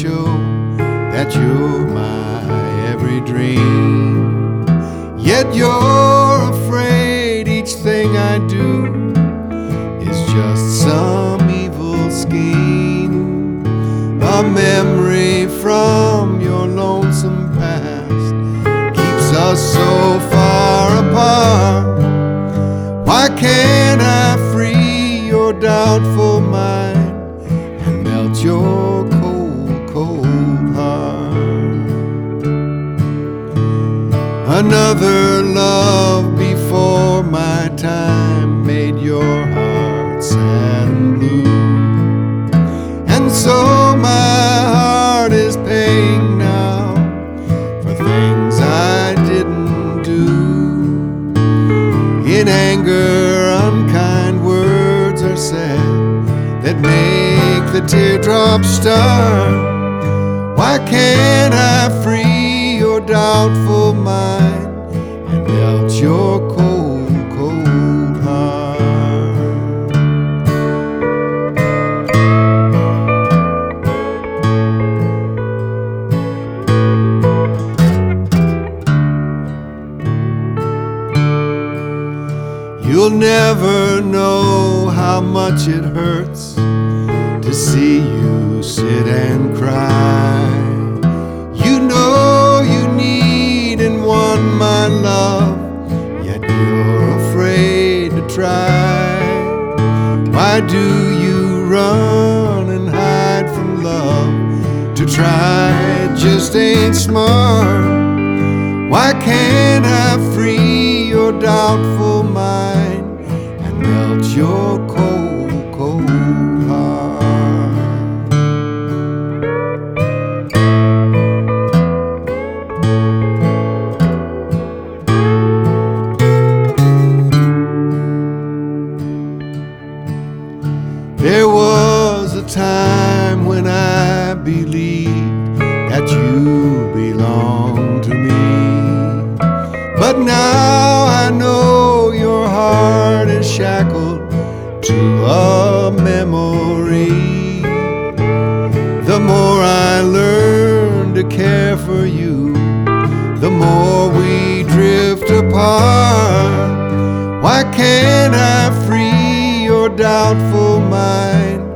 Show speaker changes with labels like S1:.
S1: show that you're my every dream. Yet you're afraid each thing I do is just some evil scheme. A memory from your lonesome past keeps us so far apart. Why can't I free your doubtful mind and melt your cold, cold heart? Another love before my time made your heart sad and blue, and so my heart is paying now for things I didn't do. In anger, unkind words are said that make the teardrops start. Why can't I free your doubtful mind and melt your cold, cold heart? You'll never know how much it hurts to see you sit and cry. You know you need and want my love, yet you're afraid to try. Why do you run and hide from love? To try it just ain't smart. Why can't I free your doubtful mind and melt your cold, cold heart? There was a time when I believed that you belonged to me, but now I know your heart is shackled to a memory. The more I learn to care for you, the more we drift apart. Why can't I free your doubtful mind